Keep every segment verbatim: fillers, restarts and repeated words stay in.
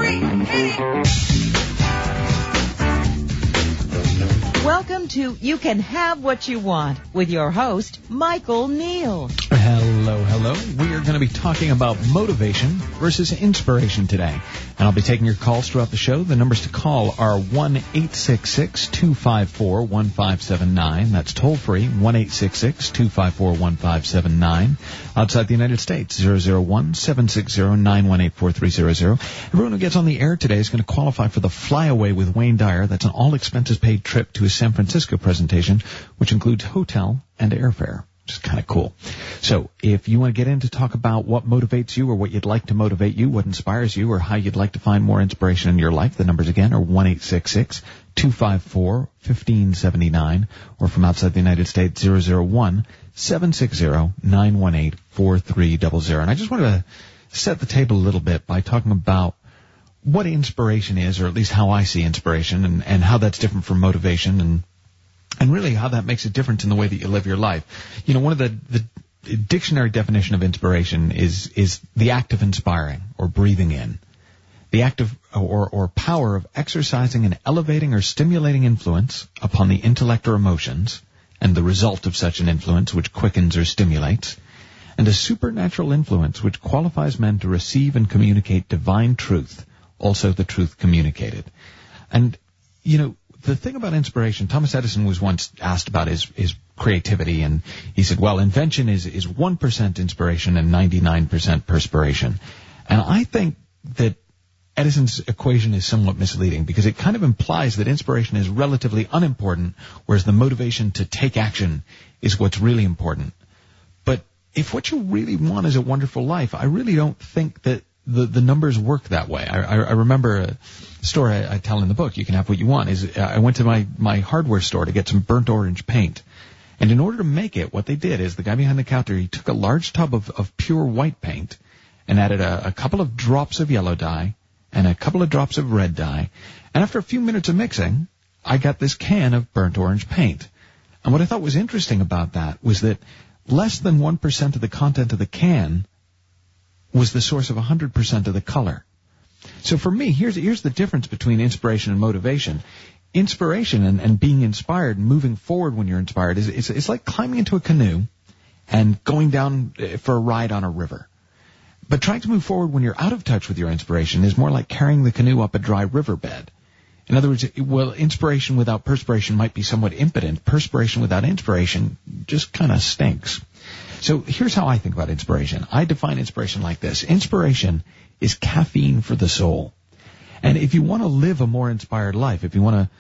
Welcome to You Can Have What You Want with your host, Michael Neal. Hello, hello. We are going to be talking about motivation versus inspiration today. And I'll be taking your calls throughout the show. The numbers to call are one eight six six, two five four, one five seven nine. That's toll free, one eight six six, two five four, one five seven nine. Outside the United States, zero zero one, seven six zero, nine one eight, four three zero zero. Everyone who gets on the air today is going to qualify for the Flyaway with Wayne Dyer. That's an all-expenses-paid trip to his San Francisco presentation, which includes hotel and airfare. Which is kind of cool. So if you want to get in to talk about what motivates you or what you'd like to motivate you, what inspires you, or how you'd like to find more inspiration in your life, the numbers again are one eight six six, two five four, one five seven nine, or from outside the United States, zero zero one, seven six zero, nine one eight, four three zero zero. And I just wanted to set the table a little bit by talking about what inspiration is, or at least how I see inspiration, and, and how that's different from motivation, and And really how that makes a difference in the way that you live your life. You know, one of the, the dictionary definition of inspiration is, is the act of inspiring or breathing in. The act of, or, or power of exercising an elevating or stimulating influence upon the intellect or emotions, and the result of such an influence which quickens or stimulates, and a supernatural influence which qualifies men to receive and communicate divine truth, also the truth communicated. And, you know, the thing about inspiration, Thomas Edison was once asked about his, his creativity, and he said, well, invention is, is one percent inspiration and ninety-nine percent perspiration. And I think that Edison's equation is somewhat misleading, because it kind of implies that inspiration is relatively unimportant, whereas the motivation to take action is what's really important. But if what you really want is a wonderful life, I really don't think that the, the numbers work that way. I, I, I remember a story I, I tell in the book, You Can Have What You Want, is I went to my, my hardware store to get some burnt orange paint. And in order to make it, what they did is the guy behind the counter, he took a large tub of, of pure white paint and added a, a couple of drops of yellow dye and a couple of drops of red dye. And after a few minutes of mixing, I got this can of burnt orange paint. And what I thought was interesting about that was that less than one percent of the content of the can was the source of one hundred percent of the color. So for me, here's here's the difference between inspiration and motivation. Inspiration and, and being inspired and moving forward when you're inspired is it's, it's like climbing into a canoe and going down for a ride on a river. But trying to move forward when you're out of touch with your inspiration is more like carrying the canoe up a dry riverbed. In other words, well, inspiration without perspiration might be somewhat impotent. Perspiration without inspiration just kind of stinks. So here's how I think about inspiration. I define inspiration like this. Inspiration is caffeine for the soul. And if you want to live a more inspired life, if you want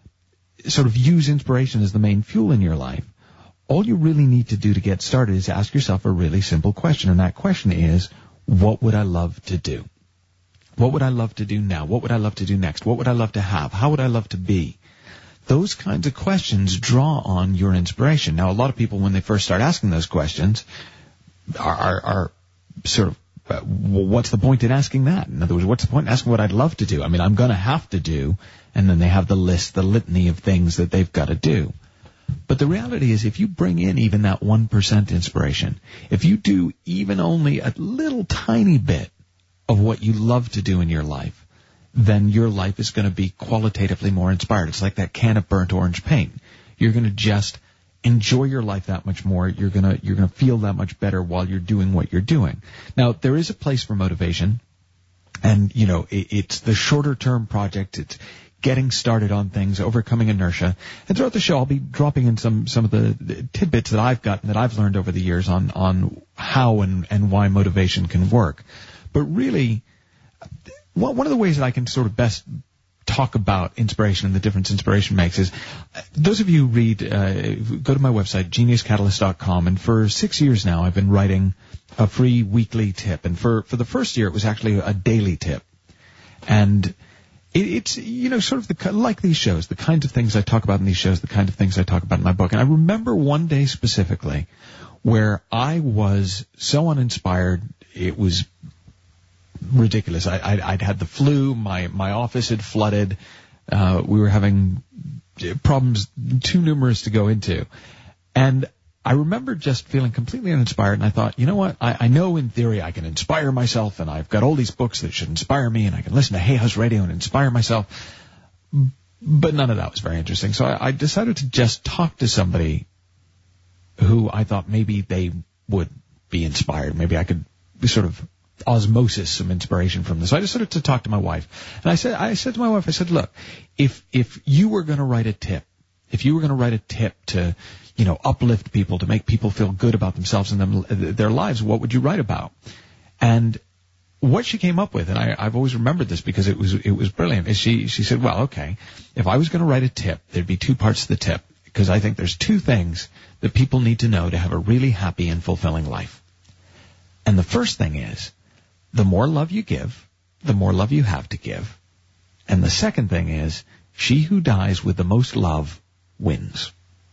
to sort of use inspiration as the main fuel in your life, all you really need to do to get started is ask yourself a really simple question. And that question is, what would I love to do? What would I love to do now? What would I love to do next? What would I love to have? How would I love to be? Those kinds of questions draw on your inspiration. Now, a lot of people, when they first start asking those questions, are, are, are sort of, uh, well, what's the point in asking that? In other words, what's the point in asking what I'd love to do? I mean, I'm going to have to do, and then they have the list, the litany of things that they've got to do. But the reality is, if you bring in even that one percent inspiration, if you do even only a little tiny bit of what you love to do in your life, then your life is going to be qualitatively more inspired. It's like that can of burnt orange paint. You're going to just enjoy your life that much more. You're going to, you're going to feel that much better while you're doing what you're doing. Now, there is a place for motivation, and, you know, it, it's the shorter term project. It's getting started on things, overcoming inertia. And throughout the show, I'll be dropping in some, some of the tidbits that I've gotten, that I've learned over the years on, on how and, and why motivation can work. But really, one of the ways that I can sort of best talk about inspiration and the difference inspiration makes is, those of you who read, uh, go to my website, genius catalyst dot com, and for six years now I've been writing a free weekly tip. And for, for the first year it was actually a daily tip. And it, it's, you know, sort of the, like these shows, the kinds of things I talk about in these shows, the kind of things I talk about in my book. And I remember one day specifically where I was so uninspired, it was ridiculous. I, I'd, I'd had the flu. My, my office had flooded. Uh, we were having problems too numerous to go into. And I remember just feeling completely uninspired, and I thought, you know what, I, I know in theory I can inspire myself, and I've got all these books that should inspire me, and I can listen to Hay House Radio and inspire myself, but none of that was very interesting. So I, I decided to just talk to somebody who I thought maybe they would be inspired. Maybe I could sort of osmosis some inspiration from this. So I decided to talk to my wife, and I said, I said to my wife, I said, look, if if you were going to write a tip, if you were going to write a tip to, you know, uplift people, to make people feel good about themselves and them, their lives, what would you write about? And what she came up with, and I, I've always remembered this because it was it was brilliant, is she, she said, well, okay, if I was going to write a tip, there'd be two parts to the tip, because I think there's two things that people need to know to have a really happy and fulfilling life. And the first thing is, the more love you give, the more love you have to give. And the second thing is, she who dies with the most love wins.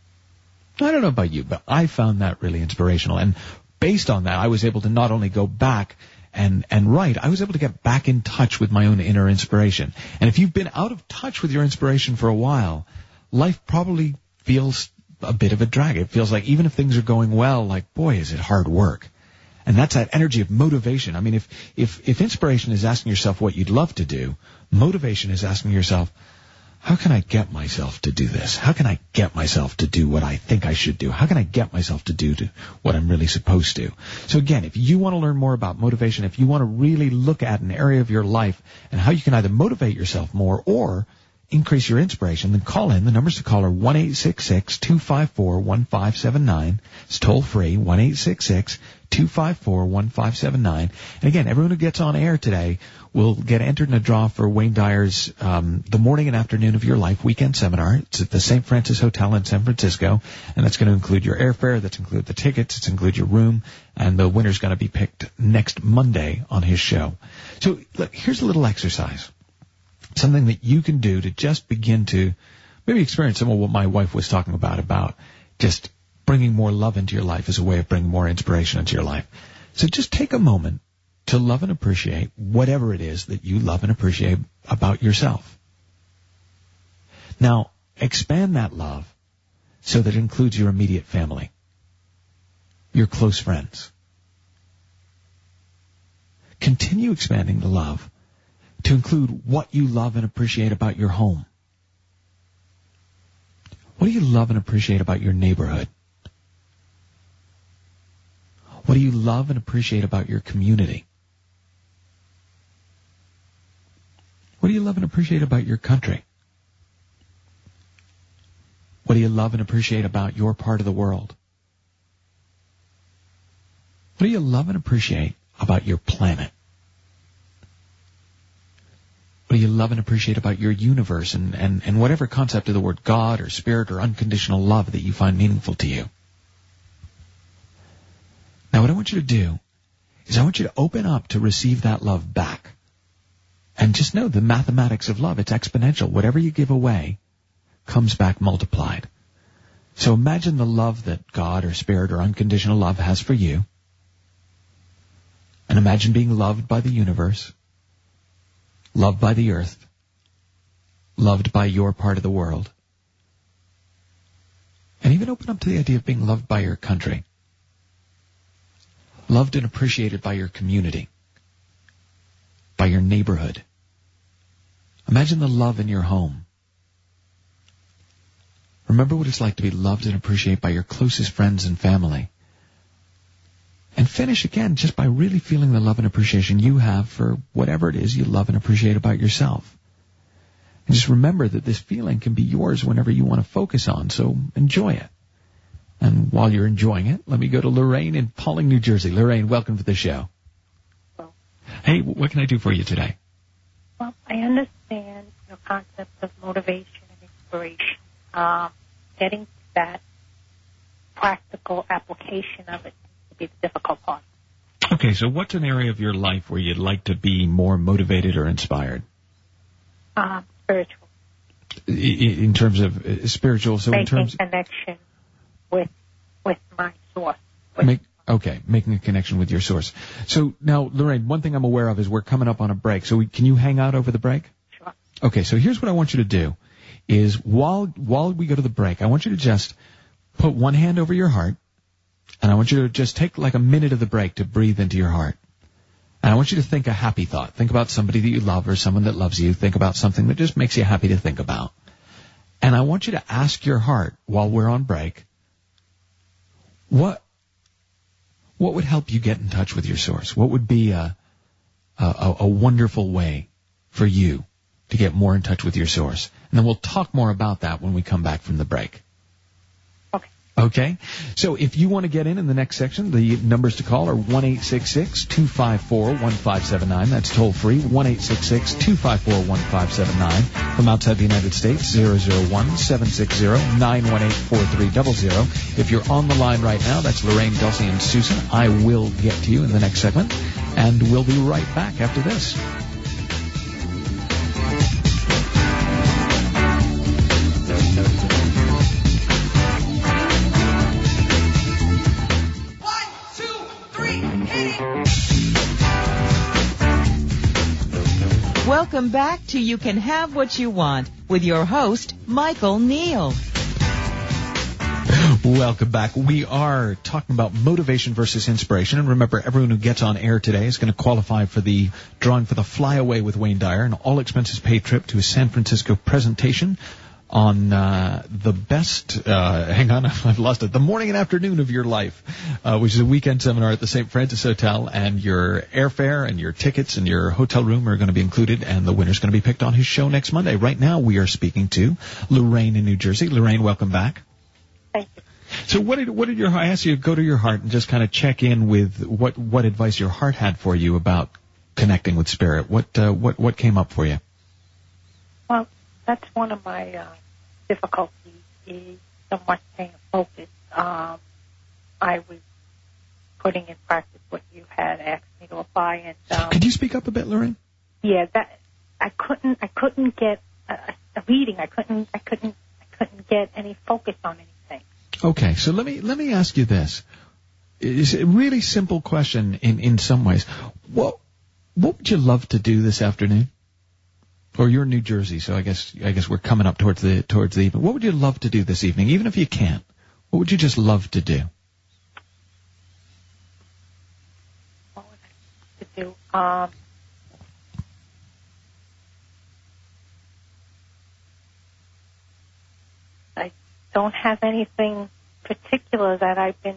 I don't know about you, but I found that really inspirational. And based on that, I was able to not only go back and, and write, I was able to get back in touch with my own inner inspiration. And if you've been out of touch with your inspiration for a while, life probably feels a bit of a drag. It feels like even if things are going well, like, boy, is it hard work. And that's that energy of motivation. I mean, if, if, if inspiration is asking yourself what you'd love to do, motivation is asking yourself, how can I get myself to do this? How can I get myself to do what I think I should do? How can I get myself to do to what I'm really supposed to? So again, if you want to learn more about motivation, if you want to really look at an area of your life and how you can either motivate yourself more or increase your inspiration, then call in. The numbers to call are one eight six six, two five four, one five seven nine. It's toll free, one eight six six, two five four, one five seven nine. And again, everyone who gets on air today will get entered in a draw for Wayne Dyer's um, The Morning and Afternoon of Your Life weekend seminar. It's at the Saint Francis Hotel in San Francisco, and that's going to include your airfare, that's include the tickets, it's include your room, and the winner's going to be picked next Monday on his show. So look, here's a little exercise. Something that you can do to just begin to maybe experience some of what my wife was talking about, about just bringing more love into your life as a way of bringing more inspiration into your life. So just take a moment to love and appreciate whatever it is that you love and appreciate about yourself. Now, expand that love so that it includes your immediate family, your close friends. Continue expanding the love to include what you love and appreciate about your home. What do you love and appreciate about your neighborhood? What do you love and appreciate about your community? What do you love and appreciate about your country? What do you love and appreciate about your part of the world? What do you love and appreciate about your planet? What do you love and appreciate about your universe and, and, and whatever concept of the word God or spirit or unconditional love that you find meaningful to you? Now, what I want you to do is I want you to open up to receive that love back. And just know the mathematics of love, it's exponential. Whatever you give away comes back multiplied. So imagine the love that God or spirit or unconditional love has for you. And imagine being loved by the universe, loved by the earth, loved by your part of the world. And even open up to the idea of being loved by your country. Loved and appreciated by your community, by your neighborhood. Imagine the love in your home. Remember what it's like to be loved and appreciated by your closest friends and family. And finish again just by really feeling the love and appreciation you have for whatever it is you love and appreciate about yourself. And just remember that this feeling can be yours whenever you want to focus on, so enjoy it. And while you're enjoying it, let me go to Lorraine in Pawling, New Jersey. Lorraine, welcome to the show. Well, hey, what can I do for you today? Well, I understand your concept of motivation and inspiration. Um, getting to that practical application of it would be the difficult part. Okay, so what's an area of your life where you'd like to be more motivated or inspired? Um, spiritual. In, in terms of uh, spiritual, so Making in terms connection with with my source. With make okay, making a connection with your source. So now, Lorraine, one thing I'm aware of is we're coming up on a break. So we, can you hang out over the break? Sure. Okay, so here's what I want you to do: is while while we go to the break, I want you to just put one hand over your heart And I want you to just take like a minute of the break to breathe into your heart. And I want you to think a happy thought. Think about somebody that you love or someone that loves you. Think about something that just makes you happy to think about. And I want you to ask your heart while we're on break, what what would help you get in touch with your source? What would be a, a, a wonderful way for you to get more in touch with your source? And then we'll talk more about that when we come back from the break. Okay, so if you want to get in in the next section, the numbers to call are one eight six six, two five four, one five seven nine. That's toll free, one eight six six, two five four, one five seven nine. From outside the United States, zero zero one, seven six zero, nine one eight, four three zero zero. If you're on the line right now, that's Lorraine, Dulcie, and Susan. I will get to you in the next segment, and we'll be right back after this. Welcome back to You Can Have What You Want with your host, Michael Neal. Welcome back. We are talking about motivation versus inspiration. And remember, everyone who gets on air today is going to qualify for the drawing for the Fly Away with Wayne Dyer, an all-expenses-paid trip to a San Francisco presentation on uh, the best, uh, hang on, I've lost it, the morning and afternoon of your life, uh, which is a weekend seminar at the Saint Francis Hotel, and your airfare and your tickets and your hotel room are going to be included, and the winner's going to be picked on his show next Monday. Right now we are speaking to Lorraine in New Jersey. Lorraine, welcome back. Thank you. So what did, what did your, I asked you to go to your heart and just kind of check in with what, what advice your heart had for you about connecting with spirit. What, uh, what, what came up for you? Well, that's one of my, uh, difficulties is somewhat staying focused. Um, I was putting in practice what you had asked me to apply, and um, could you speak up a bit, Lorraine? Yeah, that I couldn't. I couldn't get a, a reading. I couldn't. I couldn't. I couldn't get any focus on anything. Okay, so let me let me ask you this. It's a really simple question in in some ways. What what would you love to do this afternoon? Or you're in New Jersey, so I guess I guess we're coming up towards the towards the evening. What would you love to do this evening, even if you can't? What would you just love to do? What would I love to do? Um, I don't have anything particular that I've been.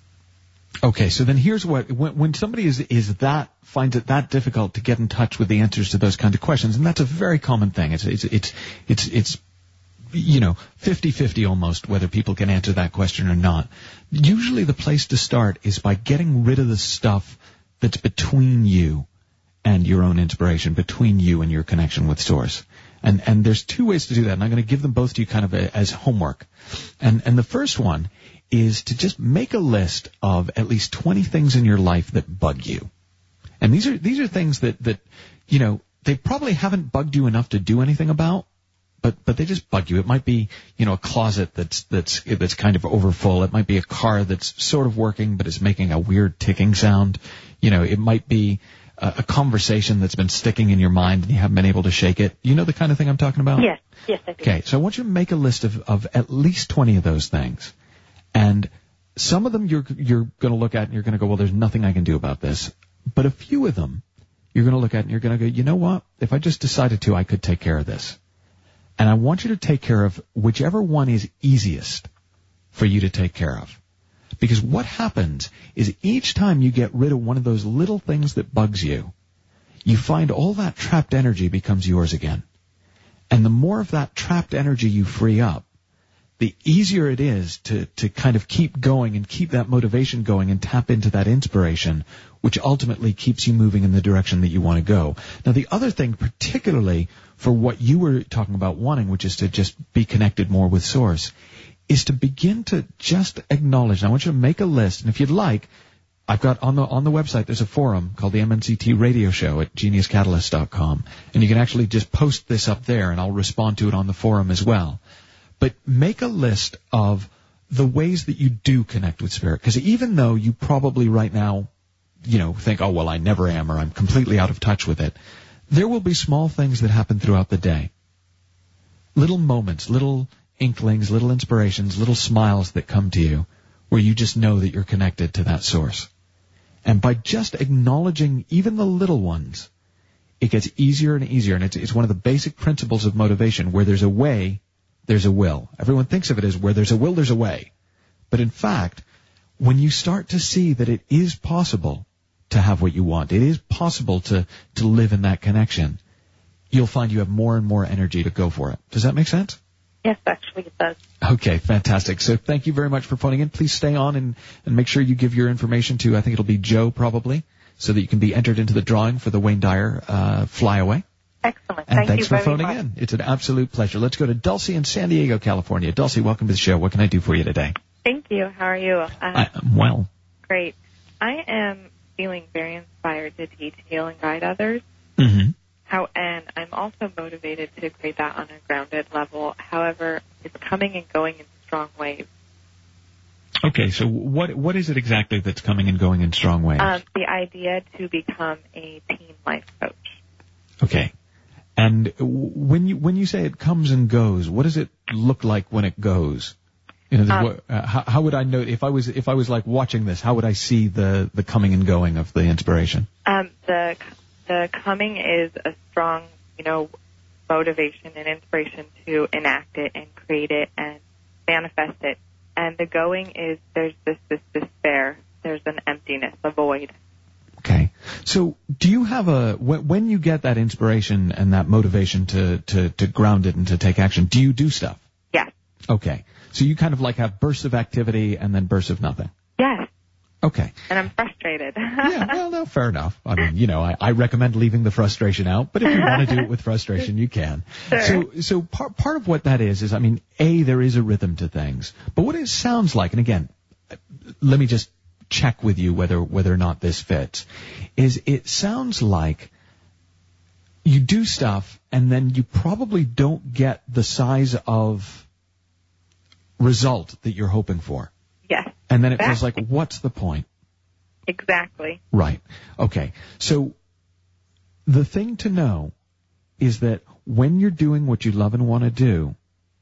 Okay, so then here's what, when, when somebody is, is that, finds it that difficult to get in touch with the answers to those kinds of questions, and that's a very common thing. It's, it's, it's, it's, it's, you know, fifty-fifty almost whether people can answer that question or not. Usually the place to start is by getting rid of the stuff that's between you and your own inspiration, between you and your connection with Source. And, and there's two ways to do that, and I'm going to give them both to you kind of a, as homework. And, and the first one is to just make a list of at least twenty things in your life that bug you. And these are, these are things that, that, you know, they probably haven't bugged you enough to do anything about, but, but they just bug you. It might be, you know, a closet that's, that's, that's kind of overfull. It might be a car that's sort of working, but is making a weird ticking sound. You know, it might be a, a conversation that's been sticking in your mind and you haven't been able to shake it. You know the kind of thing I'm talking about? Yes, yes, I do. Okay, so I want you to make a list of, of at least twenty of those things. And some of them you're you're going to look at and you're going to go, well, there's nothing I can do about this. But a few of them you're going to look at and you're going to go, you know what? If I just decided to, I could take care of this. And I want you to take care of whichever one is easiest for you to take care of. Because what happens is each time you get rid of one of those little things that bugs you, you find all that trapped energy becomes yours again. And the more of that trapped energy you free up, the easier it is to, to kind of keep going and keep that motivation going and tap into that inspiration, which ultimately keeps you moving in the direction that you want to go. Now, the other thing, particularly for what you were talking about wanting, which is to just be connected more with Source, is to begin to just acknowledge. And I want you to make a list, and if you'd like, I've got on the on the website, there's a forum called the M N C T Radio Show at genius catalyst dot com, and you can actually just post this up there, and I'll respond to it on the forum as well. But make a list of the ways that you do connect with Spirit. Because even though you probably right now, you know, think, oh, well, I never am, or I'm completely out of touch with it, there will be small things that happen throughout the day. Little moments, little inklings, little inspirations, little smiles that come to you where you just know that you're connected to that source. And by just acknowledging even the little ones, it gets easier and easier. And it's, it's one of the basic principles of motivation. Where there's a way, there's a will. Everyone thinks of it as where there's a will, there's a way. But in fact, when you start to see that it is possible to have what you want, it is possible to, to live in that connection, you'll find you have more and more energy to go for it. Does that make sense? Yes, actually it does. Okay, fantastic. So thank you very much for phoning in. Please stay on and, and make sure you give your information to, I think it'll be Joe probably, so that you can be entered into the drawing for the Wayne Dyer uh, Flyaway. Excellent. And Thank thanks you for very phoning much. in. It's an absolute pleasure. Let's go to Dulcie in San Diego, California. Dulcie, welcome to the show. What can I do for you today? Thank you. How are you? Uh, I'm well. Great. I am feeling very inspired to teach, heal, and guide others. Mm-hmm. How, and I'm also motivated to create that on a grounded level. However, it's coming and going in strong waves. Okay, so what what is it exactly that's coming and going in strong waves? Um, the idea to become a teen life coach. Okay. And when you when you say it comes and goes, what does it look like when it goes? You know, the, Um, what, uh, how, how would I know if I was if I was like watching this? How would I see the the coming and going of the inspiration? Um, the the coming is a strong, you know, motivation and inspiration to enact it and create it and manifest it. And the going is there's this this despair. There's an emptiness, a void. Okay. So do you have a, when you get that inspiration and that motivation to, to, to ground it and to take action, do you do stuff? Yes. Okay. So you kind of like have bursts of activity and then bursts of nothing? Yes. Okay. And I'm frustrated. Yeah, well, no, fair enough. I mean, you know, I, I recommend leaving the frustration out, but if you want to do it with frustration, you can. Sure. So, so part, part of what that is, is, I mean, A, there is a rhythm to things, but what it sounds like, and again, let me just check with you whether, whether or not this fits, is it sounds like you do stuff and then you probably don't get the size of result that you're hoping for. Yes. And then it exactly. feels like, what's the point? Exactly. Right. Okay. So the thing to know is that when you're doing what you love and want to do,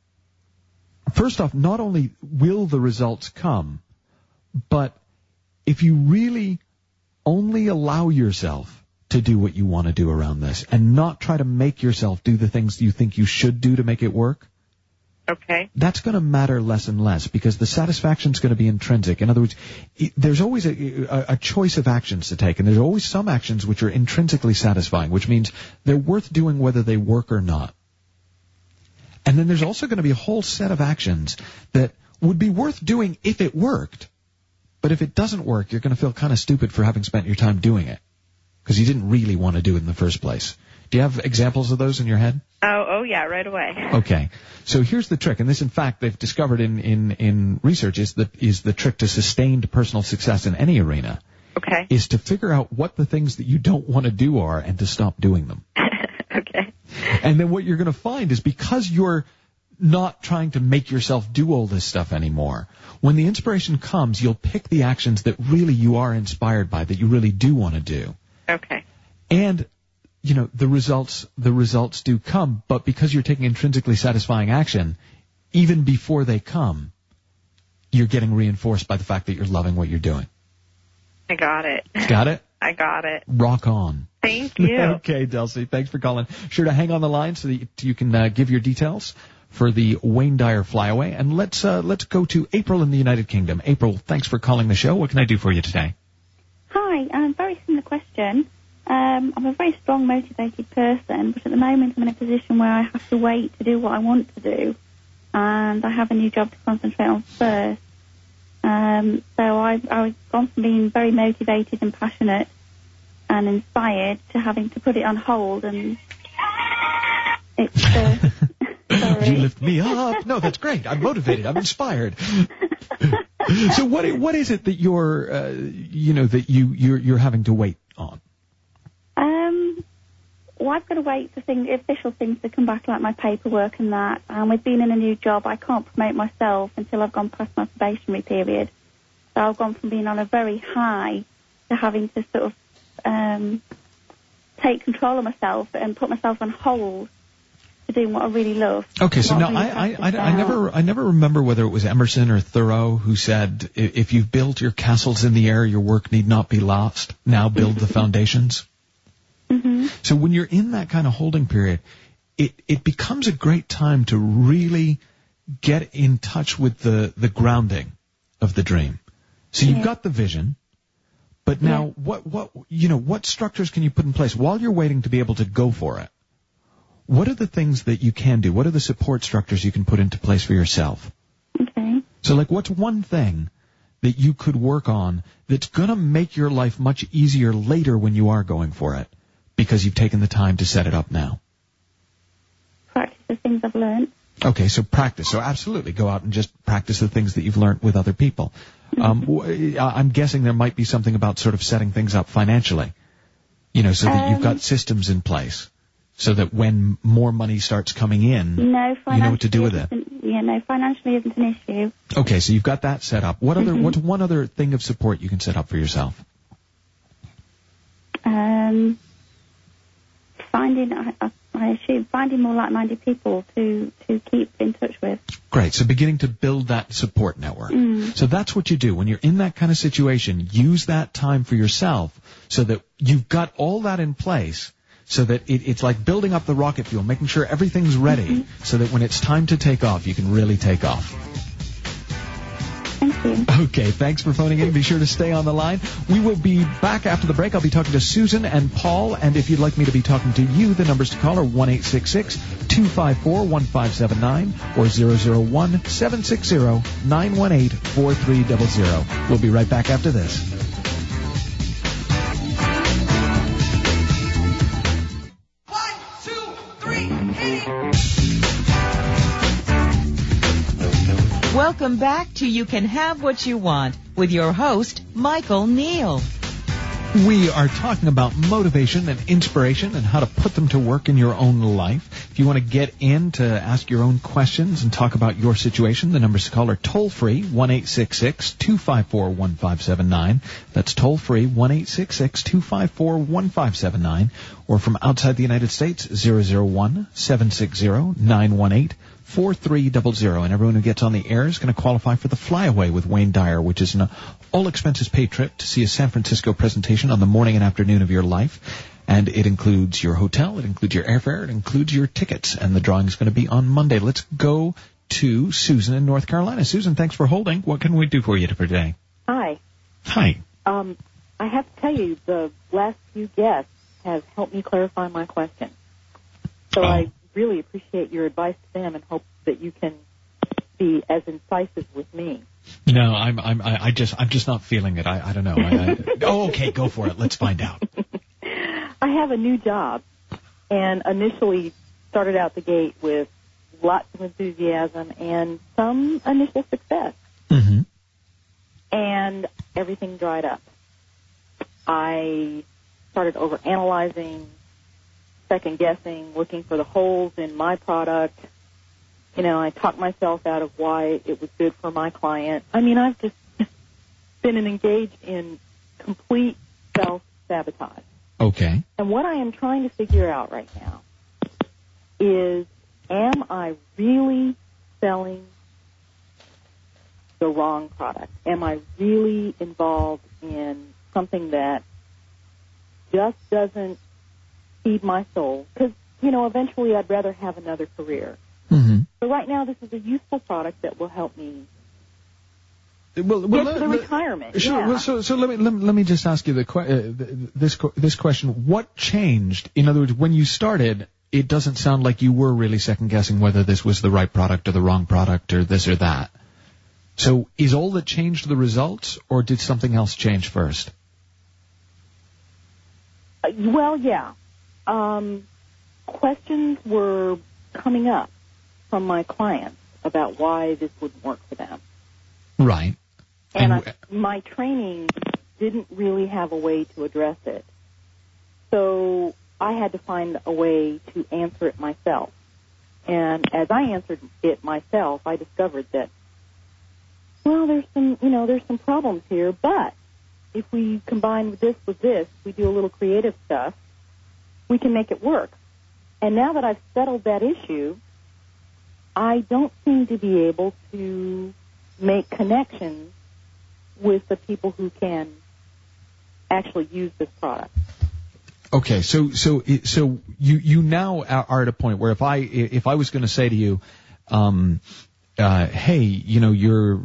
first off, not only will the results come, but if you really only allow yourself to do what you want to do around this and not try to make yourself do the things you think you should do to make it work, Okay. that's going to matter less and less because the satisfaction is going to be intrinsic. In other words, it, there's always a, a, a choice of actions to take, and there's always some actions which are intrinsically satisfying, which means they're worth doing whether they work or not. And then there's also going to be a whole set of actions that would be worth doing if it worked, but if it doesn't work, you're going to feel kind of stupid for having spent your time doing it because you didn't really want to do it in the first place. Do you have examples of those in your head? Oh, oh yeah, right away. Okay. So here's the trick, and this, in fact, they've discovered in, in, in research is the, is the trick to sustained personal success in any arena, Okay. is to figure out what the things that you don't want to do are and to stop doing them. Okay. And then what you're going to find is because you're not trying to make yourself do all this stuff anymore, when the inspiration comes, you'll pick the actions that really you are inspired by, that you really do want to do. Okay. And you know, the results, the results do come, but because you're taking intrinsically satisfying action, even before they come, you're getting reinforced by the fact that you're loving what you're doing. I got it. Got it? I got it. Rock on. Thank you. Okay, Dulcie, thanks for calling. Sure to hang on the line so that you can uh, give your details for the Wayne Dyer Flyaway. And let's, uh, let's go to April in the United Kingdom. April, thanks for calling the show. What can I do for you today? Hi, um, very similar question. Um, I'm a very strong, motivated person, but at the moment I'm in a position where I have to wait to do what I want to do, and I have a new job to concentrate on first. Um, so I, I've gone from being very motivated and passionate and inspired to having to put it on hold, and it's... Uh, sorry. You lift me up. No, that's great. I'm motivated. I'm inspired. So what what is it that you're, uh, you know, that you you're, you're having to wait on? Um, well, I've got to wait for things, official things to come back, like my paperwork and that. And with being in a new job, I can't promote myself until I've gone past my probationary period. So I've gone from being on a very high to having to sort of um, take control of myself and put myself on hold. to doing what I really love. Okay, so What now really I, I, I, practice I never I never remember whether it was Emerson or Thoreau who said, "I- if you've built your castles in the air, your work need not be lost. Now build the foundations." Mm-hmm. So when you're in that kind of holding period, it, it becomes a great time to really get in touch with the, the grounding of the dream. So you've Yeah. got the vision, but now Yeah. what, what, you know, what structures can you put in place while you're waiting to be able to go for it? What are the things that you can do? What are the support structures you can put into place for yourself? Okay. So like what's one thing that you could work on that's going to make your life much easier later when you are going for it because you've taken the time to set it up now? Practice the things I've learned. Okay, so practice. So absolutely go out and just practice the things that you've learned with other people. Um, w- I'm guessing there might be something about sort of setting things up financially, you know, so that you've got Um, systems in place so that when more money starts coming in, No, you know what to do with it. isn't- Yeah, no, financially isn't an issue. Okay, so you've got that set up. What other, Mhm. what's one other thing of support you can set up for yourself? Um, finding, I, I, I assume, finding more like-minded people to, to keep in touch with. Great. So beginning to build that support network. Mm. So that's what you do. When you're in that kind of situation, use that time for yourself so that you've got all that in place so that it, it's like building up the rocket fuel, making sure everything's ready Mm-hmm. so that when it's time to take off, you can really take off. Thank you. Okay, thanks for phoning in. Be sure to stay on the line. We will be back after the break. I'll be talking to Susan and Paul, and if you'd like me to be talking to you, the numbers to call are one eight six six, two five four, one five seven nine or zero zero one, seven six zero, nine one eight, four three zero zero. We'll be right back after this. One, two, three, hit it! Welcome back to You Can Have What You Want with your host, Michael Neal. We are talking about motivation and inspiration and how to put them to work in your own life. If you want to get in to ask your own questions and talk about your situation, the numbers to call are toll-free, one eight six six, two five four, one five seven nine. That's toll-free, one eight six six, two five four, one five seven nine. Or from outside the United States, zero zero one, seven six zero, nine one eight, four three zero zero. And everyone who gets on the air is going to qualify for the Flyaway with Wayne Dyer, which is an all-expenses-paid trip to see a San Francisco presentation on the morning and afternoon of your life. And it includes your hotel, it includes your airfare, it includes your tickets. And the drawing is going to be on Monday. Let's go to Susan in North Carolina. Susan, thanks for holding. What can we do for you today? Hi. Hi. Um, I have to tell you, the last few guests have helped me clarify my question. So Oh. I really appreciate your advice to them and hope that you can be as incisive with me. No, I'm, I'm, I I just, I'm just not feeling it. I, I don't know. I, I, oh, okay, go for it. Let's find out. I have a new job and initially started out the gate with lots of enthusiasm and some initial success. Mm-hmm. And everything dried up. I started overanalyzing, second-guessing, looking for the holes in my product. You know, I talked myself out of why it was good for my client. I mean, I've just been engaged in complete self-sabotage. Okay. And what I am trying to figure out right now is, am I really selling the wrong product? Am I really involved in something that just doesn't feed my soul? Because, you know, eventually I'd rather have another career. Mm-hmm. So right now this is a useful product that will help me Well, well, get let- to the let- retirement. Sure. Yeah. Well, so, so let me let me, let me just ask you the que- uh, th- this que- this question. What changed? In other words, when you started, it doesn't sound like you were really second guessing whether this was the right product or the wrong product or this or that. So, is all that changed the results, or did something else change first? Uh, well, yeah. Um, questions were coming up from my clients about why this wouldn't work for them. Right. And, And I, my training didn't really have a way to address it. So I had to find a way to answer it myself. And as I answered it myself, I discovered that, well, there's some, you know, there's some problems here, but if we combine this with this, we do a little creative stuff, we can make it work. And now that I've settled that issue, I don't seem to be able to make connections with the people who can actually use this product. Okay, so so so you you now are at a point where if I if I was going to say to you, um, uh, hey, you know, your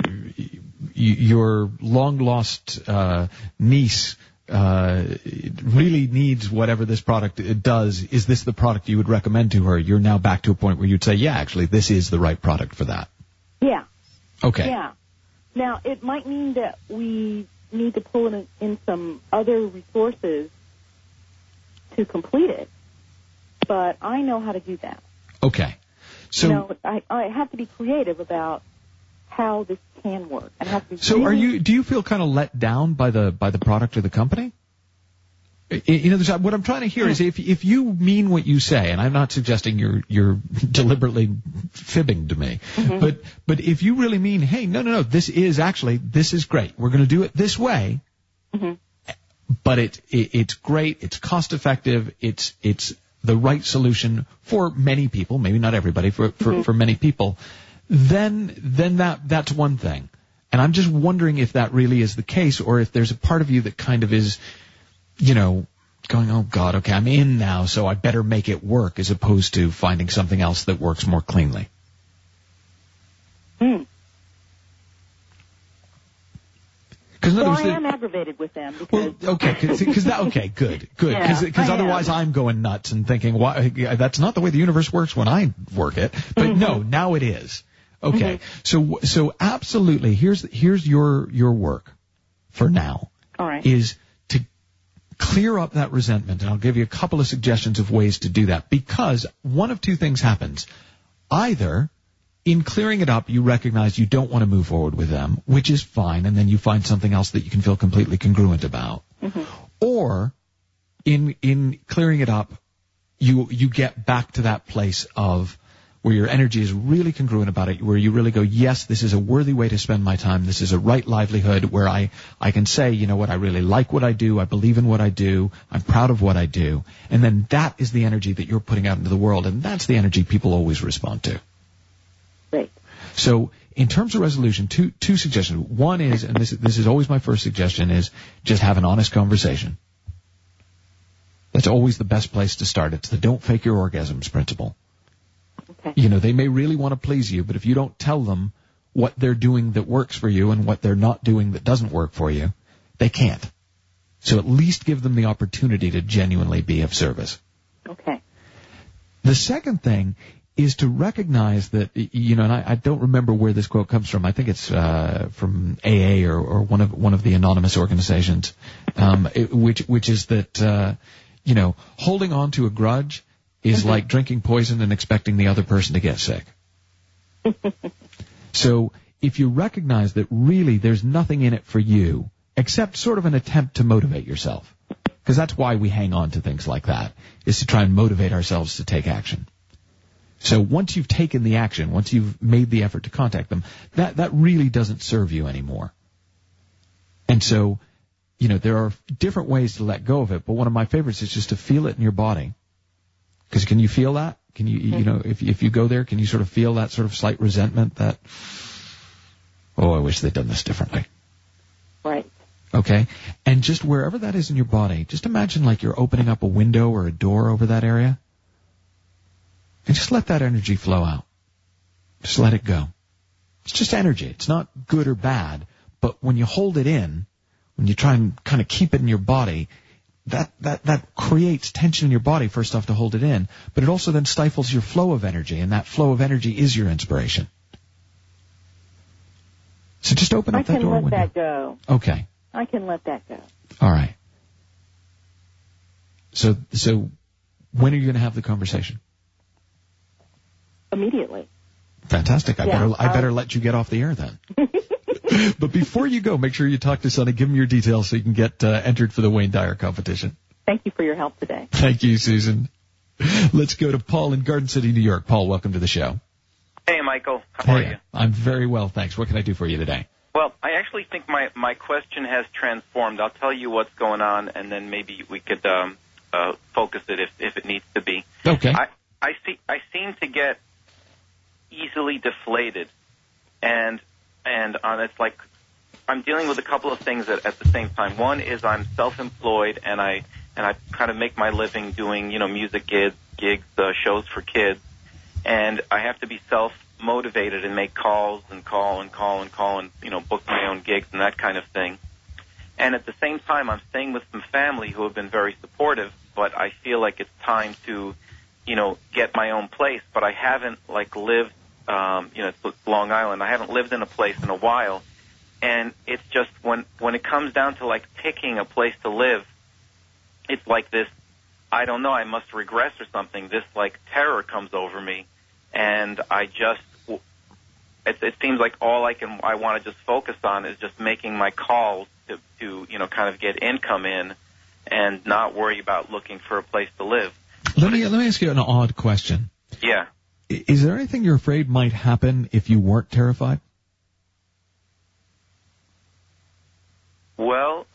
your long lost uh, niece uh, really needs whatever this product does. Is this the product you would recommend to her? You're now back to a point where you'd say, yeah, actually, this is the right product for that. Yeah. Okay. Yeah. Now it might mean that we need to pull in, in some other resources to complete it, but I know how to do that. Okay. So, you know, I, I have to be creative about how this can work. I have to be so really are you? Do you feel kind of let down by the by the product or the company? You know, there's, what I'm trying to hear is if if you mean what you say, and I'm not suggesting you're you're deliberately fibbing to me, mm-hmm. but but if you really mean, hey, no, no, no, this is actually this is great. We're going to do it this way. Mm-hmm. But it, it it's great, it's cost effective, it's it's the right solution for many people, maybe not everybody, for for, mm-hmm. for many people, then then that that's one thing. And I'm just wondering if that really is the case, or if there's a part of you that kind of is, you know, going, oh God, okay, I'm in now, so I better make it work, as opposed to finding something else that works more cleanly. Hmm. Well, words, I am aggravated with them because. Well, okay, because that okay, good, good, because yeah, otherwise I'm going nuts and thinking, why? That's not the way the universe works when I work it. But mm-hmm. no, now it is. Okay, mm-hmm. so so absolutely, here's here's your your work for now. All right. Is to clear up that resentment, and I'll give you a couple of suggestions of ways to do that. Because one of two things happens: either in clearing it up, you recognize you don't want to move forward with them, which is fine, and then you find something else that you can feel completely congruent about. Mm-hmm. Or, in in clearing it up, you you get back to that place of where your energy is really congruent about it, where you really go, yes, this is a worthy way to spend my time, this is a right livelihood, where I, I can say, you know what, I really like what I do, I believe in what I do, I'm proud of what I do, and then that is the energy that you're putting out into the world, and that's the energy people always respond to. Great. So, in terms of resolution, two two suggestions. One is, and this this is always my first suggestion, is just have an honest conversation. That's always the best place to start. It's the don't fake your orgasms principle. Okay. You know, they may really want to please you, but if you don't tell them what they're doing that works for you and what they're not doing that doesn't work for you, they can't. So at least give them the opportunity to genuinely be of service. Okay. The second thing is to recognize that, you know, and I, I don't remember where this quote comes from. I think it's uh, from A A or, or one of one of the anonymous organizations, um, it, which which is that, uh, you know, holding on to a grudge is mm-hmm. like drinking poison and expecting the other person to get sick. So if you recognize that really there's nothing in it for you except sort of an attempt to motivate yourself, because that's why we hang on to things like that, is to try and motivate ourselves to take action. So once you've taken the action, once you've made the effort to contact them, that, that really doesn't serve you anymore. And so, you know, there are different ways to let go of it, but one of my favorites is just to feel it in your body. Because can you feel that? Can you, you know, if if you go there, can you sort of feel that sort of slight resentment that, oh, I wish they'd done this differently. Right. Okay? And just wherever that is in your body, just imagine like you're opening up a window or a door over that area. And just let that energy flow out. Just let it go. It's just energy. It's not good or bad. But when you hold it in, when you try and kind of keep it in your body, that, that, that creates tension in your body, first off, to hold it in. But it also then stifles your flow of energy, and that flow of energy is your inspiration. So just open up I that door window. I can let that go. Okay. I can let that go. All right. So, so when are you going to have the conversation? Immediately. Fantastic. I yeah, better I better um, let you get off the air then. But before you go, make sure you talk to Sonny. Give him your details so you can get uh, entered for the Wayne Dyer competition. Thank you for your help today. Thank you, Susan. Let's go to Paul in Garden City, New York. Paul, welcome to the show. Hey, Michael. How are hey, you? I'm very well, thanks. What can I do for you today? Well, I actually think my, my question has transformed. I'll tell you what's going on, and then maybe we could um, uh, focus it if, if it needs to be. Okay. I, I see. I seem to get easily deflated, and and uh, it's like I'm dealing with a couple of things at, at the same time. One is I'm self-employed, and I and I kind of make my living doing you know music gigs, gigs, uh, shows for kids, and I have to be self-motivated and make calls and call and call and call and you know book my own gigs and that kind of thing. And at the same time, I'm staying with some family who have been very supportive, but I feel like it's time to, you know, get my own place. But I haven't, like, lived, um, you know, it's Long Island. I haven't lived in a place in a while. And it's just when, when it comes down to, like, picking a place to live, it's like this, I don't know, I must regress or something. This, like, terror comes over me. And I just, it, it seems like all I can, I want to just focus on is just making my calls to, to, you know, kind of get income in and not worry about looking for a place to live. Let me let me ask you an odd question. Yeah. Is there anything you're afraid might happen if you weren't terrified? Well,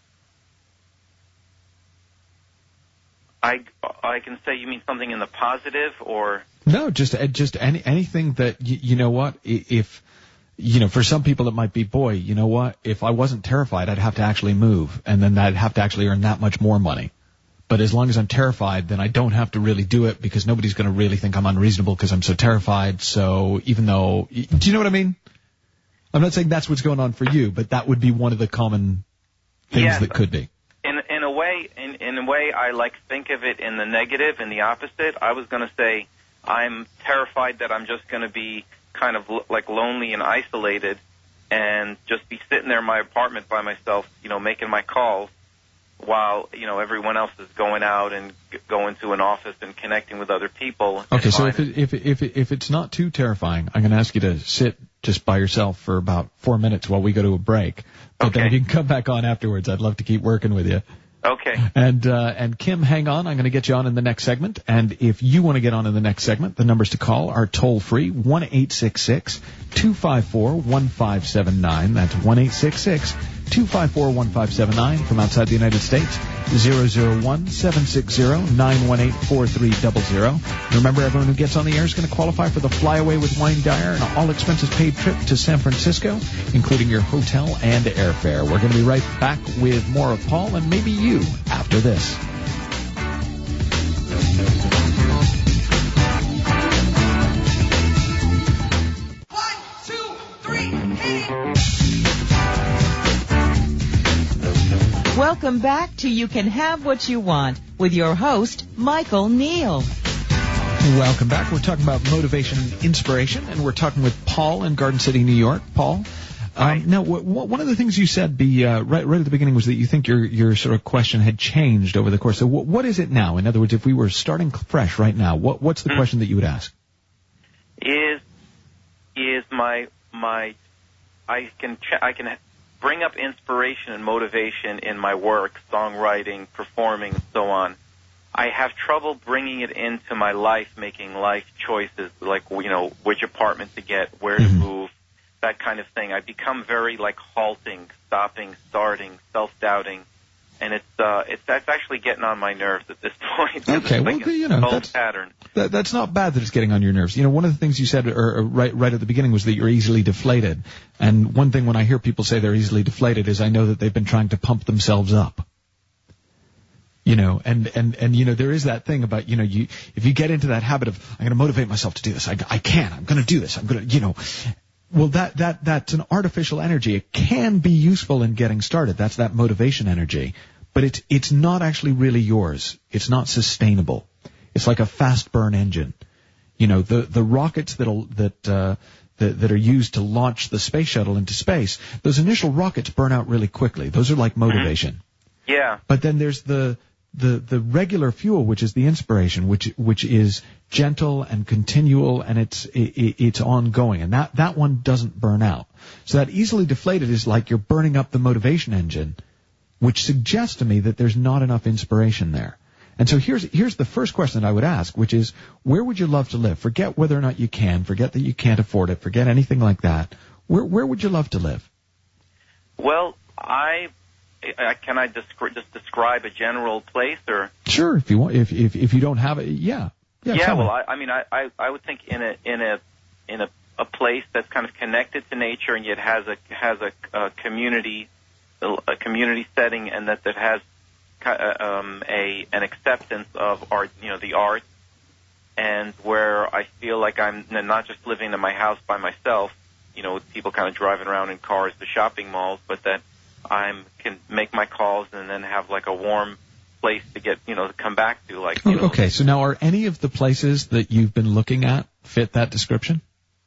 I, I can say, you mean something in the positive or? No, just just any anything that, you, you know what, if... You know, for some people it might be, boy, you know what, if I wasn't terrified, I'd have to actually move, and then I'd have to actually earn that much more money. But as long as I'm terrified, then I don't have to really do it because nobody's going to really think I'm unreasonable because I'm so terrified. So even though, do you know what I mean? I'm not saying that's what's going on for you, but that would be one of the common things yes, that could be. In in a way, in in a way, I like think of it in the negative, in the opposite. I was going to say I'm terrified that I'm just going to be kind of lo- like lonely and isolated and just be sitting there in my apartment by myself, you know, making my calls while, you know, everyone else is going out and g- going to an office and connecting with other people. Okay, so if it, if it, if it, if it's not too terrifying, I'm going to ask you to sit just by yourself for about four minutes while we go to a break. But okay. Then you can come back on afterwards. I'd love to keep working with you. Okay. And uh, and Kim, hang on. I'm going to get you on in the next segment. And if you want to get on in the next segment, the numbers to call are toll free one eight six six, two five four, one five seven nine. That's one eight six six, two five four, one five seven nine. From outside the United States, zero zero one, seven six zero, nine one eight, four three zero zero. Remember, everyone who gets on the air is going to qualify for the Flyaway with Wayne Dyer and all expenses paid trip to San Francisco, including your hotel and airfare. We're going to be right back with more of Paul and maybe you after this. One, two, three, hit it. Welcome back to You Can Have What You Want with your host, Michael Neal. Welcome back. We're talking about motivation and inspiration, and we're talking with Paul in Garden City, New York. Paul? Um, now, w- w- one of the things you said be, uh, right, right at the beginning was that you think your, your sort of question had changed over the course. So w- what is it now? In other words, if we were starting fresh right now, what, what's the mm-hmm. question that you would ask? Is is my my I can ch- I can bring up inspiration and motivation in my work, songwriting, performing, and so on. I have trouble bringing it into my life, making life choices, like, you know, which apartment to get, where mm-hmm. to move, that kind of thing. I become very, like, halting, stopping, starting, self-doubting, and it's uh, it's that's actually getting on my nerves at this point. Okay, well, like you know, that's, pattern. That, that's not bad that it's getting on your nerves. You know, one of the things you said or, or right right at the beginning was that you're easily deflated, and one thing when I hear people say they're easily deflated is I know that they've been trying to pump themselves up. You know, and, and, and, you know, there is that thing about, you know, you, if you get into that habit of, I'm going to motivate myself to do this, I, I can, I'm going to do this, I'm going to, you know, well, that, that, that's an artificial energy. It can be useful in getting started. That's that motivation energy. But it's, it's not actually really yours. It's not sustainable. It's like a fast burn engine. You know, the, the rockets that'll, that, uh, that, that are used to launch the space shuttle into space, those initial rockets burn out really quickly. Those are like motivation. Yeah. But then there's the, The, the regular fuel, which is the inspiration, which which is gentle and continual, and it's it, it's ongoing, and that, that one doesn't burn out. So that easily deflated is like you're burning up the motivation engine, which suggests to me that there's not enough inspiration there. And so here's here's the first question that I would ask, which is, where would you love to live? Forget whether or not you can, forget that you can't afford it, forget anything like that. Where where would you love to live? Well, I I, can I descri- just describe a general place or? Sure, if you want. If if if you don't have it, yeah. Yeah. Yeah. Well, I, I mean, I, I I would think in a in a in a a place that's kind of connected to nature and yet has a has a, a community a community setting, and that that has um, a an acceptance of art, you know, the arts, and where I feel like I'm not just living in my house by myself, you know, with people kind of driving around in cars to shopping malls, but that I'm can make my calls and then have like a warm place to get, you know, to come back to. Like, you know, okay, so now are any of the places that you've been looking at fit that description?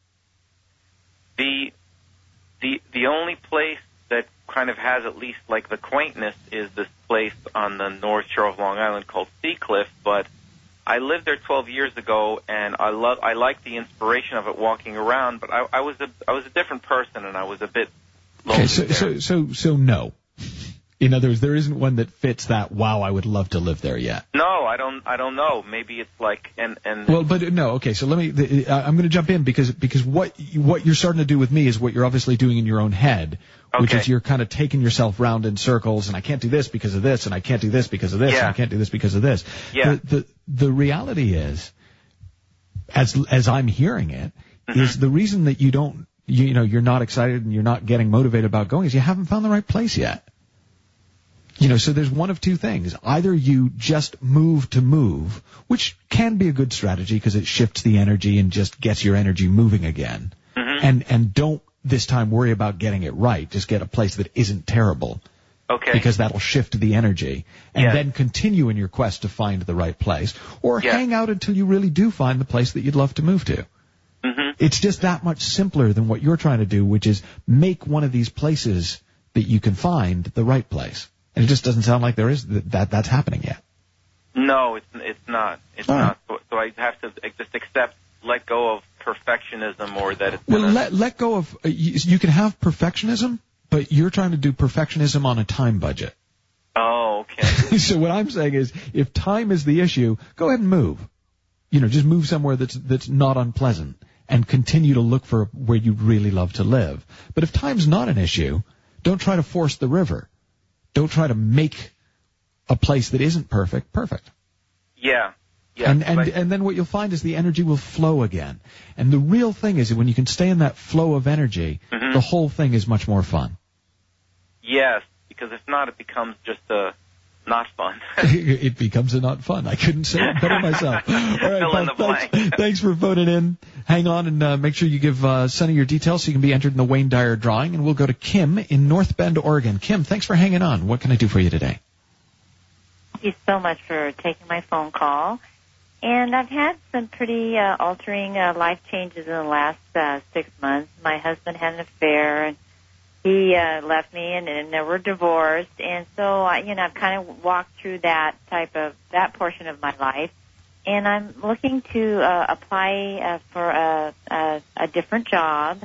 The the the only place that kind of has at least like the quaintness is this place on the North Shore of Long Island called Seacliff, but I lived there twelve years ago, and I love I like the inspiration of it walking around, but I, I was a I was a different person, and I was a bit lonely. Okay, so there. so so so no. In other words, there isn't one that fits that. Wow, I would love to live there yet. No, I don't. I don't know. Maybe it's like and and. Well, but no. Okay, so let me. The, uh, I'm going to jump in because because what what you're starting to do with me is what you're obviously doing in your own head, okay. which is you're kind of taking yourself round in circles, and I can't do this because of this, and I can't do this because of this, yeah. and I can't do this because of this. Yeah. The the, the reality is, as as I'm hearing it, mm-hmm. is the reason that you don't you, you know you're not excited and you're not getting motivated about going is you haven't found the right place yet. You know, so there's one of two things. Either you just move to move, which can be a good strategy because it shifts the energy and just gets your energy moving again. Mm-hmm. And and don't this time worry about getting it right. Just get a place that isn't terrible. Okay. Because that'll shift the energy. And yeah. then continue in your quest to find the right place. Or yeah. hang out until you really do find the place that you'd love to move to. Mm-hmm. It's just that much simpler than what you're trying to do, which is make one of these places that you can find the right place. And it just doesn't sound like there is that, that that's happening yet. No, it's it's not. It's All not. right. So, so I have to just accept, let go of perfectionism, or that it's. Well, gonna... let let go of. Uh, you, you can have perfectionism, but you're trying to do perfectionism on a time budget. Oh, okay. So what I'm saying is, if time is the issue, go ahead and move. You know, just move somewhere that's that's not unpleasant, and continue to look for where you'd really love to live. But if time's not an issue, don't try to force the river. Don't try to make a place that isn't perfect perfect. Yeah. Yeah. And and, right. and then what you'll find is the energy will flow again. And the real thing is that when you can stay in that flow of energy, mm-hmm. the whole thing is much more fun. Yes, because if not, it becomes just a not fun. It becomes a not fun. I couldn't say it better myself. All right, Fill in the thanks, blank. thanks for phoning in. Hang on and uh, make sure you give uh, Sonny your details so you can be entered in the Wayne Dyer drawing. And we'll go to Kim in North Bend, Oregon. Kim, thanks for hanging on. What can I do for you today? Thank you so much for taking my phone call. And I've had some pretty uh, altering uh, life changes in the last uh, six months. My husband had an affair, and he uh, left me, and, and uh, we're divorced. And so, uh, you know, I've kind of walked through that type of, that portion of my life. And I'm looking to uh, apply uh, for a, a, a different job.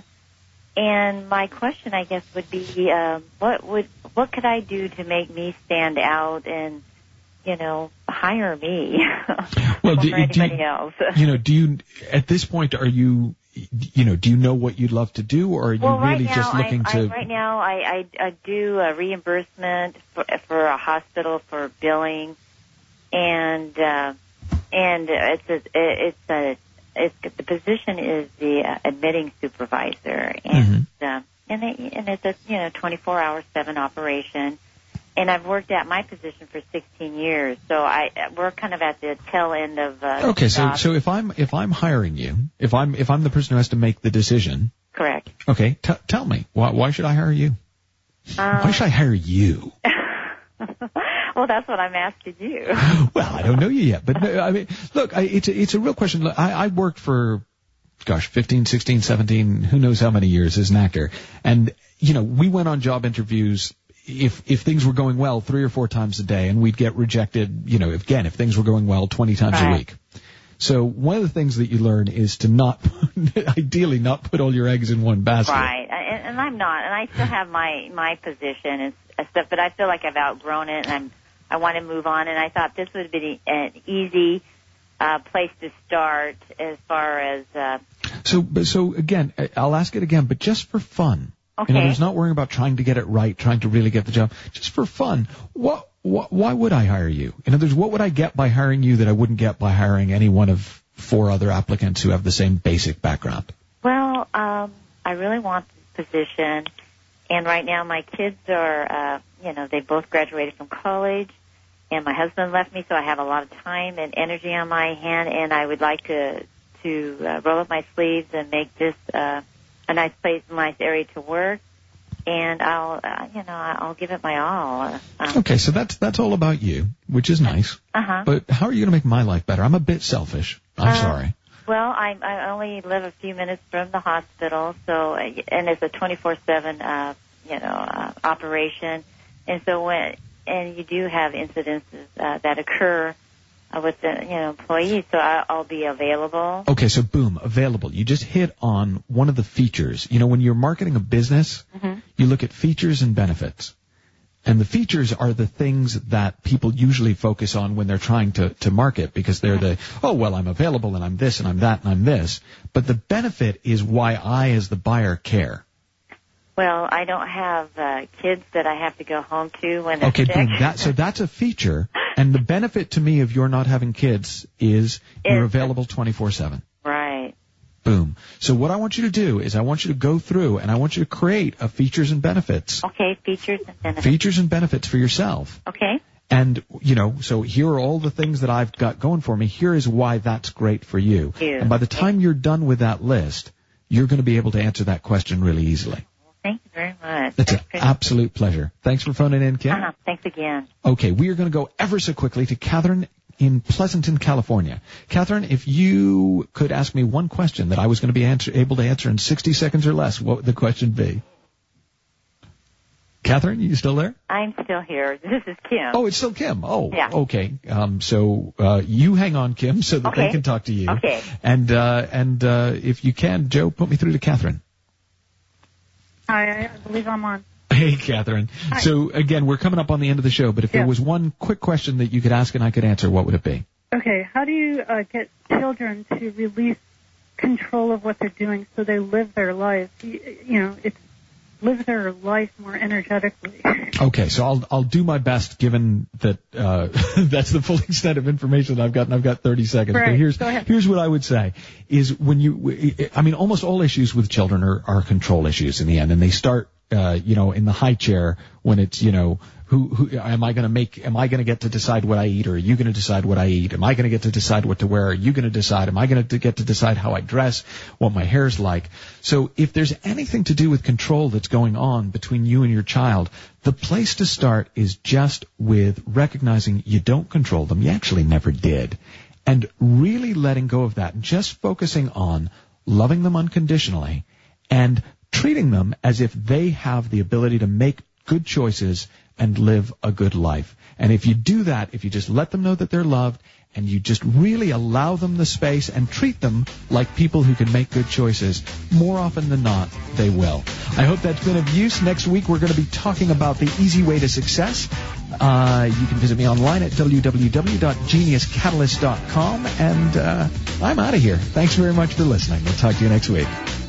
And my question, I guess, would be, uh, what would, what could I do to make me stand out and, you know, hire me Well, do, or anybody do you, else? You know, do you, at this point, are you, you know, do you know what you'd love to do, or are you well, right really now, just looking I, to? I, right now, I, I, I do a reimbursement for, for a hospital for billing, and uh, and it's a, it's a it's the position is the uh, admitting supervisor, and Mm-hmm. uh, and it, and it's a you know twenty-four hour seven operation. And I've worked at my position for sixteen years, so I we're kind of at the tail end of. Uh, okay, so job. so if I'm if I'm hiring you, if I'm if I'm the person who has to make the decision. Correct. Okay, t- tell me why why should I hire you? Um, why should I hire you? Well, that's what I'm asking you. Well, I don't know you yet, but I mean, look, I, it's a, it's a real question. Look, I, I worked for, gosh, fifteen, sixteen, seventeen, who knows how many years as an actor, and you know, we went on job interviews. If if things were going well three or four times a day, and we'd get rejected, you know, again, if things were going well twenty times right. a week. So one of the things that you learn is to not, ideally, not put all your eggs in one basket. Right, and, and I'm not, and I still have my my position and stuff, but I feel like I've outgrown it, and I'm I want to move on. And I thought this would be an easy uh, place to start as far as. Uh, so so again, I'll ask it again, but just for fun. Okay. You know, there's not worrying about trying to get it right, trying to really get the job. Just for fun. What, what, why would I hire you? In other words, what would I get by hiring you that I wouldn't get by hiring any one of four other applicants who have the same basic background? Well, um, I really want this position, and right now my kids are, uh, you know, they both graduated from college, and my husband left me, so I have a lot of time and energy on my hand, and I would like to to uh, roll up my sleeves and make this uh, a nice place, a nice area to work, and I'll, uh, you know, I'll give it my all. Uh, um, Okay, so that's that's all about you, which is nice. Uh-huh. But how are you going to make my life better? I'm a bit selfish. I'm Uh, sorry. Well, I, I only live a few minutes from the hospital, so and it's a twenty-four seven, uh, you know, uh, operation, and so when and you do have incidences uh, that occur uh, with the you know employees, so I, I'll be available. Okay, so boom, available. You just hit on one of the features. You know, when you're marketing a business, Mm-hmm. you look at features and benefits. And the features are the things that people usually focus on when they're trying to, to market, because they're the, oh, well, I'm available and I'm this and I'm that and I'm this. But the benefit is why I, as the buyer, care. Well, I don't have uh, kids that I have to go home to when they're Okay, sick. boom, that, so that's a feature. And the benefit to me of your not having kids is you're Is- available twenty-four seven. Right. Boom. So what I want you to do is I want you to go through and I want you to create a features and benefits. Okay, features and benefits. Features and benefits for yourself. Okay. And, you know, so here are all the things that I've got going for me. Here is why that's great for you. Thank you. And by the time you're done with that list, you're going to be able to answer that question really easily. Thank you very much. It's an Thanks. absolute pleasure. Thanks for phoning in, Kim. Uh-huh. Thanks again. Okay, we are going to go ever so quickly to Catherine in Pleasanton, California. Catherine, if you could ask me one question that I was going to be answer, able to answer in sixty seconds or less, what would the question be? Catherine, you still there? I'm still here. This is Kim. Oh, it's still Kim. Oh, Yeah. okay. Um, so uh, you hang on, Kim, so that Okay. they can talk to you. Okay. And uh, and uh, if you can, Joe, put me through to Catherine. Hi, I believe I'm on. Hey, Catherine. Hi. So again, we're coming up on the end of the show, but if Yeah. there was one quick question that you could ask and I could answer, what would it be? Okay, how do you uh, get children to release control of what they're doing so they live their life? You, you know, it's live their life more energetically. Okay, so I'll I'll do my best, given that uh, that's the full extent of information that I've got, and I've got thirty seconds. Right. But here's Go ahead. here's what I would say is when you, I mean, almost all issues with children are, are control issues in the end, and they start, uh, you know, in the high chair when it's, you know, who who am I going to make? Am I going to get to decide what I eat, or are you going to decide what I eat? Am I going to get to decide what to wear? Are you going to decide? Am I going to get to decide how I dress, what my hair's like? So if there's anything to do with control that's going on between you and your child, the place to start is just with recognizing you don't control them. You actually never did. And really letting go of that, just focusing on loving them unconditionally and treating them as if they have the ability to make good choices and live a good life. And if you do that, if you just let them know that they're loved and you just really allow them the space and treat them like people who can make good choices, more often than not, they will. I hope that's been of use. Next week, we're going to be talking about the easy way to success. Uh, you can visit me online at w w w dot genius catalyst dot com. And uh, I'm out of here. Thanks very much for listening. We'll talk to you next week.